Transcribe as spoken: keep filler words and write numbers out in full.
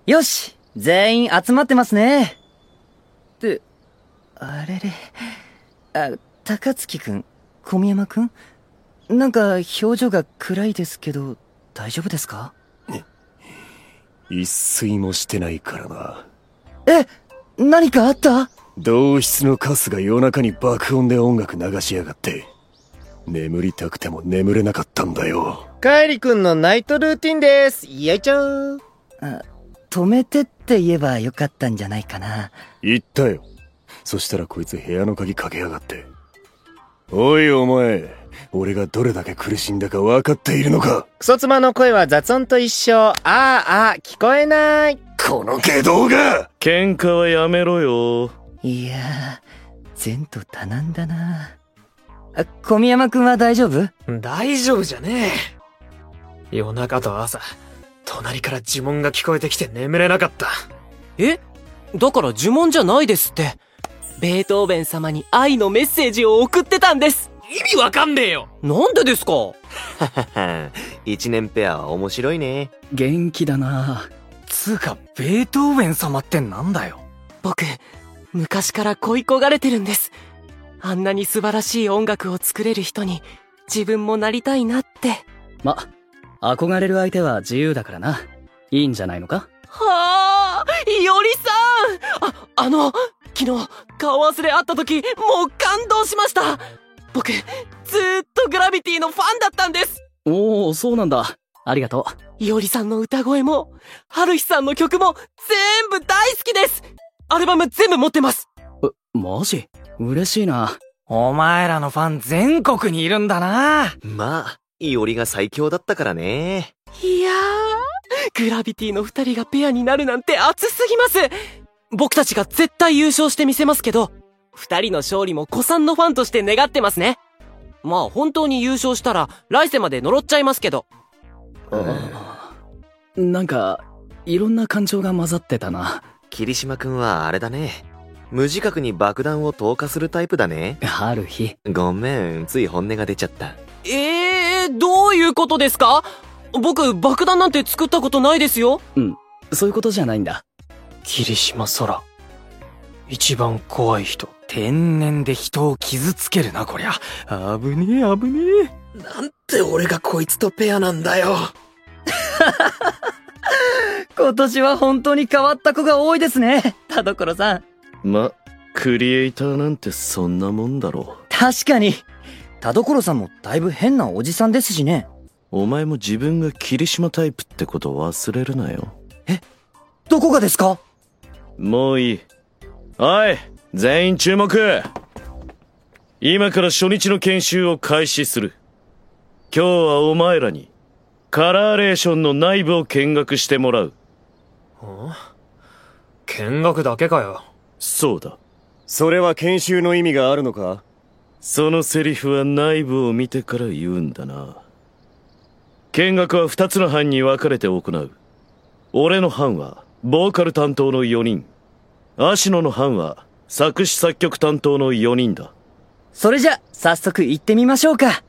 よし、全員集まってますね。って、あれれ。あ、高月くん、小宮山くん、なんか表情が暗いですけど、大丈夫ですか？ 一睡もしてないからな。 え、何かあった？ 同室のカスが夜中に爆音で音楽流しやがって、眠りたくても眠れなかったんだよ。 カイリくんのナイトルーティンです。よいちょー。 あ、止めてって言えばよかったんじゃないかな。 言ったよ。そしたらこいつ部屋の鍵かけやがって。おいお前、俺がどれだけ苦しんだか分かっているのか？ クソ妻の声は雑音と一緒。あーあー、聞こえない。 この下道が！ 喧嘩はやめろよ。 いやー、前途多難だな。あ、小宮山くんは大丈夫？ 大丈夫じゃねえ。夜中と朝、隣から呪文が聞こえてきて眠れなかった。 え？だから呪文じゃないですって。ベートーベン様に愛のメッセージを送ってたんです。 意味わかんねえよ。 なんでですか？ははは、一年ペアは面白いね。 元気だな。 つうか、ベートーベン様ってなんだよ。 僕、昔から恋焦がれてるんです。あんなに素晴らしい音楽を作れる人に自分もなりたいなって。 ま、憧れる相手は自由だからな。いいんじゃないのか？ はあ、いおりさん。あ、あの、昨日顔忘れ会った時もう感動しました。僕、ずーっとグラビティのファンだったんです。 おー、そうなんだ。ありがとう。いおりさんの歌声も、はるひさんの曲も全部大好きです。アルバム全部持ってます。 え、マジ？嬉しいな。 お前らのファン全国にいるんだな。 まあ、いおりが最強だったからね。 いやー、グラビティの二人がペアになるなんて熱すぎます。僕たちが絶対優勝してみせますけど、二人の勝利も子さんのファンとして願ってますね。まあ本当に優勝したら来世まで呪っちゃいますけど。 うん、なんかいろんな感情が混ざってたな。 霧島くんはあれだね。無自覚に爆弾を投下するタイプだね。 ある日。 ごめん、つい本音が出ちゃった。 えー、どういうことですか？僕爆弾なんて作ったことないですよ。 うん、そういうことじゃないんだ。 霧島空、一番怖い人。天然で人を傷つけるな、こりゃ。危ねえ危ねえ。 なんて俺がこいつとペアなんだよ。 今年は本当に変わった子が多いですね、田所さん。 ま、クリエイターなんてそんなもんだろう。 確かに。田所さんもだいぶ変なおじさんですしね。 お前も自分が霧島タイプってことを忘れるなよ。 え？どこがですか？ もういい。おい、全員注目。今から初日の研修を開始する。今日はお前らにカラーレーションの内部を見学してもらう。 ん？見学だけかよ。 そうだ。 それは研修の意味があるのか？ そのセリフは内部を見てから言うんだな。見学は二つの班に分かれて行う。俺の班はボーカル担当のよにん。芦野の班は作詞作曲担当のよにんだ。 それじゃ早速行ってみましょうか。